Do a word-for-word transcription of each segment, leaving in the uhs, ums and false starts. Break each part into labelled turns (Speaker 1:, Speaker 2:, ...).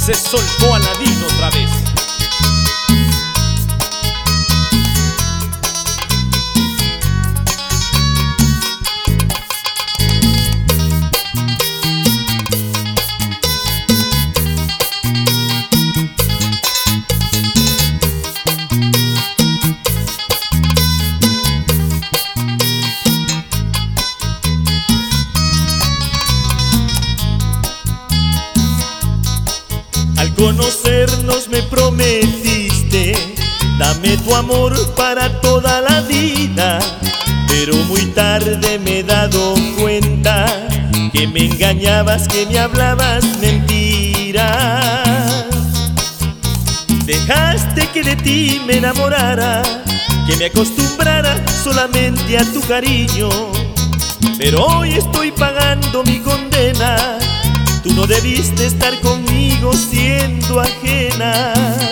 Speaker 1: Se soltó Aladín otra vez.
Speaker 2: Al conocernos me prometiste, dame tu amor para toda la vida. Pero muy tarde me he dado cuenta que me engañabas, que me hablabas mentiras. Dejaste que de ti me enamorara, que me acostumbrara solamente a tu cariño. Pero hoy estoy pagando mi condena. Tú no debiste estar conmigo siendo ajena.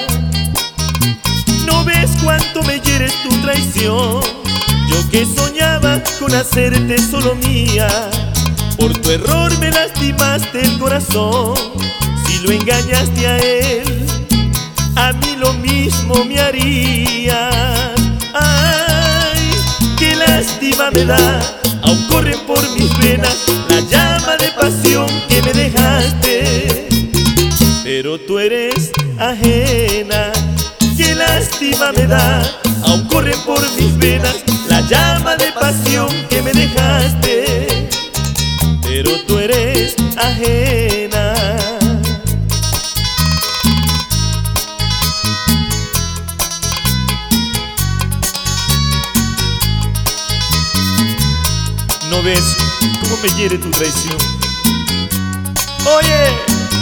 Speaker 2: ¿No ves cuánto me hieres tu traición? Yo que soñaba con hacerte solo mía. Por tu error me lastimaste el corazón. Si lo engañaste a él, a mí lo mismo me harías. Ay, qué lástima me da. Aún corre por mis venas la llama de pasión que me dejaste. Pero tú eres ajena. Qué lástima me da. Aún corre por mis venas la llama de pasión que me dejaste. Pero tú eres ajena. ¿No ves cómo me hiere tu traición? ¡Oye!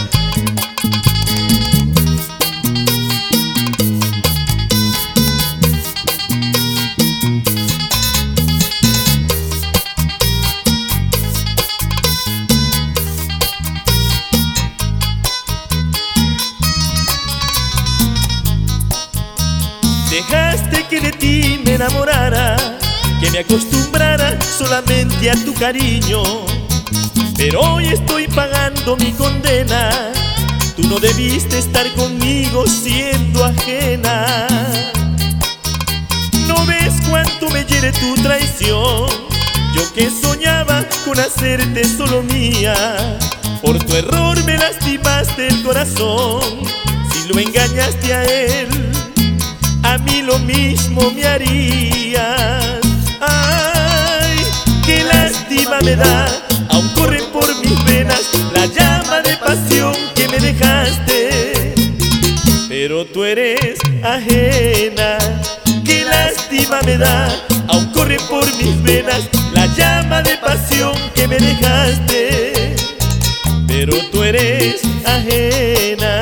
Speaker 2: Dejaste que de ti me enamorara, que me acostumbrara solamente a tu cariño. Pero hoy estoy pagando mi condena. Tú no debiste estar conmigo siendo ajena. ¿No ves cuánto me hiere tu traición? Yo que soñaba con hacerte solo mía. Por tu error me lastimaste el corazón. Si lo engañaste a él, a mí lo mismo me harías. Ay, qué lástima me da. Aún corre por mis venas la llama de pasión que me dejaste. Pero tú eres ajena. Qué lástima me da. Aún corre por mis venas la llama de pasión que me dejaste. Pero tú eres ajena.